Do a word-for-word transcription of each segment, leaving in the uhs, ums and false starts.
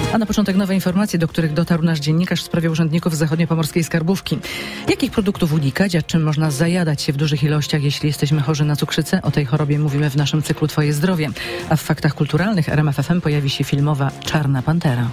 A na początek nowe informacje, do których dotarł nasz dziennikarz w sprawie urzędników z zachodniopomorskiej skarbówki. Jakich produktów unikać, a czym można zajadać się w dużych ilościach, jeśli jesteśmy chorzy na cukrzycę? O tej chorobie mówimy w naszym cyklu Twoje zdrowie. A w faktach kulturalnych R M F F M pojawi się filmowa Czarna Pantera.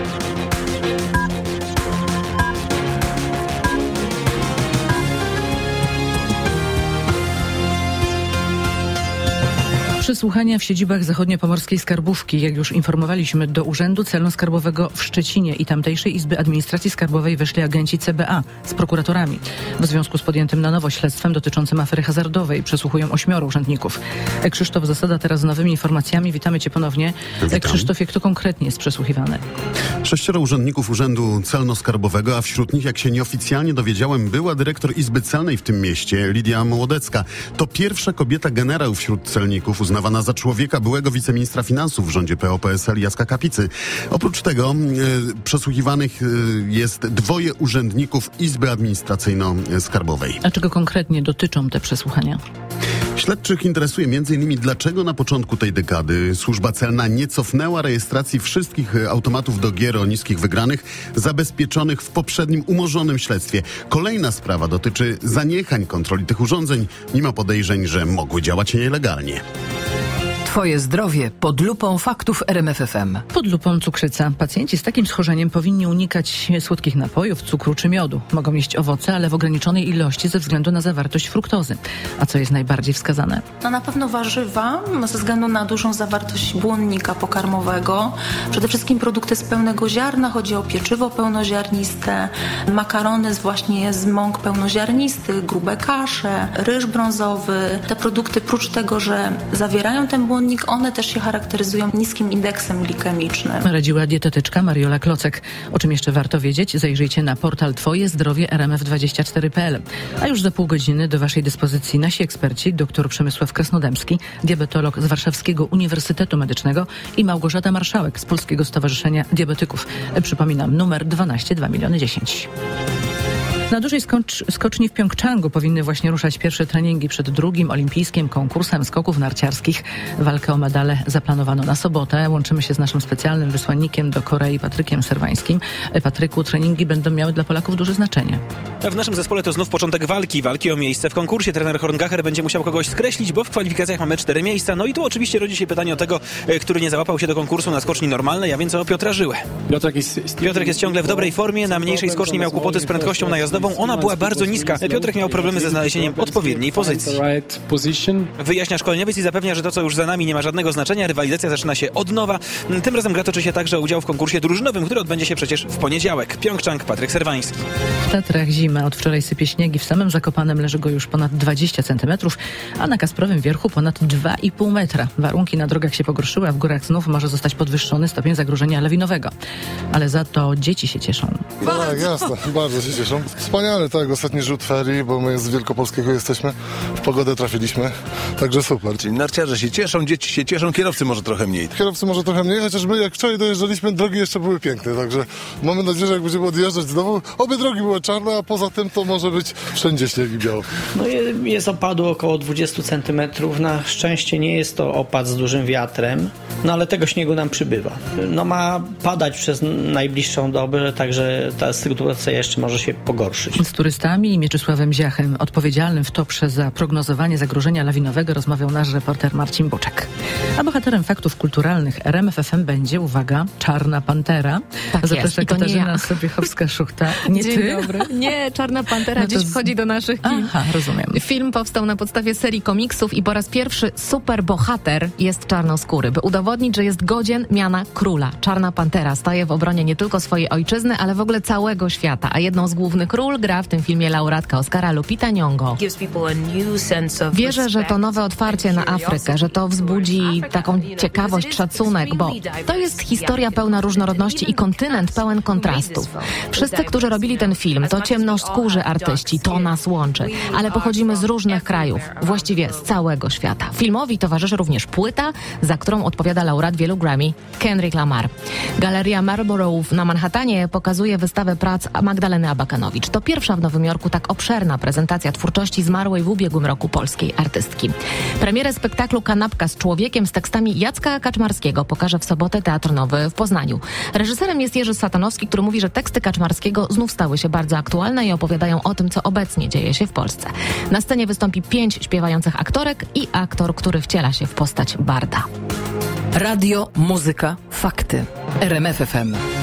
Przesłuchania w siedzibach zachodniopomorskiej skarbówki. Jak już informowaliśmy, do Urzędu Celno-Skarbowego w Szczecinie i tamtejszej Izby Administracji Skarbowej weszli agenci C B A z prokuratorami. W związku z podjętym na nowo śledztwem dotyczącym afery hazardowej przesłuchują ośmioro urzędników. Krzysztof Zasada teraz z nowymi informacjami. Witamy Cię ponownie. Witam. Krzysztofie, kto konkretnie jest przesłuchiwany? Sześcioro urzędników Urzędu Celno-Skarbowego, a wśród nich, jak się nieoficjalnie dowiedziałem, była dyrektor Izby Celnej w tym mieście, Lidia Mołodecka. To pierwsza kobieta generał wśród celników, uznawana za człowieka byłego wiceministra finansów w rządzie P O P S L Jacka Kapicy. Oprócz tego e, przesłuchiwanych e, jest dwoje urzędników Izby Administracyjno-Skarbowej. A czego konkretnie dotyczą te przesłuchania? Śledczych interesuje między innymi, dlaczego na początku tej dekady służba celna nie cofnęła rejestracji wszystkich automatów do gier o niskich wygranych zabezpieczonych w poprzednim umorzonym śledztwie. Kolejna sprawa dotyczy zaniechań kontroli tych urządzeń, mimo podejrzeń, że mogły działać nielegalnie. Twoje zdrowie pod lupą faktów R M F F M. Pod lupą cukrzyca. Pacjenci z takim schorzeniem powinni unikać słodkich napojów, cukru czy miodu. Mogą jeść owoce, ale w ograniczonej ilości ze względu na zawartość fruktozy. A co jest najbardziej wskazane? No na pewno warzywa, ze względu na dużą zawartość błonnika pokarmowego. Przede wszystkim produkty z pełnego ziarna, chodzi o pieczywo pełnoziarniste, makarony z właśnie z mąk pełnoziarnistych, grube kasze, ryż brązowy. Te produkty, prócz tego, że zawierają ten błonnik, one też się charakteryzują niskim indeksem glikemicznym. Radziła dietetyczka Mariola Klocek. O czym jeszcze warto wiedzieć? Zajrzyjcie na portal Twoje zdrowie R M F dwadzieścia cztery kropka P L. A już za pół godziny do Waszej dyspozycji nasi eksperci, dr Przemysław Krasnodębski, diabetolog z Warszawskiego Uniwersytetu Medycznego i Małgorzata Marszałek z Polskiego Stowarzyszenia Diabetyków. Przypominam, numer dwanaście dwa miliony dziesięć. Na dużej skocz- skoczni w Pjongczangu powinny właśnie ruszać pierwsze treningi przed drugim olimpijskim konkursem skoków narciarskich. Walkę o medale zaplanowano na sobotę. Łączymy się z naszym specjalnym wysłannikiem do Korei, Patrykiem Serwańskim. Patryku, treningi będą miały dla Polaków duże znaczenie. W naszym zespole to znów początek walki. Walki o miejsce w konkursie. Trener Horngacher będzie musiał kogoś skreślić, bo w kwalifikacjach mamy cztery miejsca. No i tu oczywiście rodzi się pytanie o tego, który nie załapał się do konkursu na skoczni normalnej, a więc o Piotra Żyłę. Piotrek jest, Piotrek jest ciągle w dobrej formie. Na mniejszej skoczni miał kłopoty z prędkością najazdową. Ona była bardzo niska. Piotrek miał problemy ze znalezieniem odpowiedniej pozycji. Wyjaśnia szkoleniowiec i zapewnia, że to, co już za nami, nie ma żadnego znaczenia. Rywalizacja zaczyna się od nowa. Tym razem gra toczy się także o udział w konkursie drużynowym, który odbędzie się przecież w poniedziałek. Pjongczang, Patryk Serwański. W Tatrach zima. Od wczoraj sypie śniegi. W samym Zakopanem leży go już ponad dwadzieścia centymetrów, a na Kasprowym Wierchu ponad dwa i pół metra. Warunki na drogach się pogorszyły, a w górach znów może zostać podwyższony stopień zagrożenia lawinowego. Ale za to dzieci się cieszą. Tak, jasne. Bardzo się cieszą. Wspaniale, tak. Ostatni rzut ferii, bo my z Wielkopolskiego jesteśmy. W pogodę trafiliśmy. Także super. Czyli narciarze się cieszą, dzieci się cieszą, kierowcy może trochę mniej. Kierowcy może trochę mniej, chociaż my jak wczoraj dojeżdżaliśmy, drogi jeszcze były piękne. Także mamy nadzieję, że jak będziemy odjeżdżać znowu, obie drogi były czarne, a poza tym to może być wszędzie śnieg i biało. No jest opadu około dwadzieścia centymetrów. Na szczęście nie jest to opad z dużym wiatrem, no ale tego śniegu nam przybywa. No ma padać przez najbliższą dobę, także ta sytuacja jeszcze może się pogorszyć. Z turystami i Mieczysławem Ziachem, odpowiedzialnym w toprze za prognozowanie zagrożenia lawinowego, rozmawiał nasz reporter Marcin Boczek. A bohaterem faktów kulturalnych R M F F M będzie, uwaga, Czarna Pantera. Tak Zaprasza jest. Katarzyna nie ja. Sobiechowska-Szuchta. Nie Dzień ty? dobry. Nie, Czarna Pantera No to dziś z... wchodzi do naszych kin. Aha, rozumiem. Film powstał na podstawie serii komiksów i po raz pierwszy superbohater jest czarnoskóry, by udowodnić, że jest godzien miana króla. Czarna Pantera staje w obronie nie tylko swojej ojczyzny, ale w ogóle całego świata. A jedną z głównych ról gra w tym filmie laureatka Oscara Lupita Nyong'o. Wierzę, że to nowe otwarcie na Afrykę, że to wzbudzi taką ciekawość, szacunek, bo to jest historia pełna różnorodności i kontynent pełen kontrastów. Wszyscy, którzy robili ten film, to ciemnoskórzy artyści, to nas łączy, ale pochodzimy z różnych krajów, właściwie z całego świata. Filmowi towarzyszy również płyta, za którą odpowiada laureat wielu Grammy, Kendrick Lamar. Galeria Marlborough na Manhattanie pokazuje wystawę prac Magdaleny Abakanowicz. To To pierwsza w Nowym Jorku tak obszerna prezentacja twórczości zmarłej w ubiegłym roku polskiej artystki. Premierę spektaklu Kanapka z człowiekiem z tekstami Jacka Kaczmarskiego pokaże w sobotę Teatr Nowy w Poznaniu. Reżyserem jest Jerzy Satanowski, który mówi, że teksty Kaczmarskiego znów stały się bardzo aktualne i opowiadają o tym, co obecnie dzieje się w Polsce. Na scenie wystąpi pięć śpiewających aktorek i aktor, który wciela się w postać barda. Radio, muzyka, fakty. R M F F M.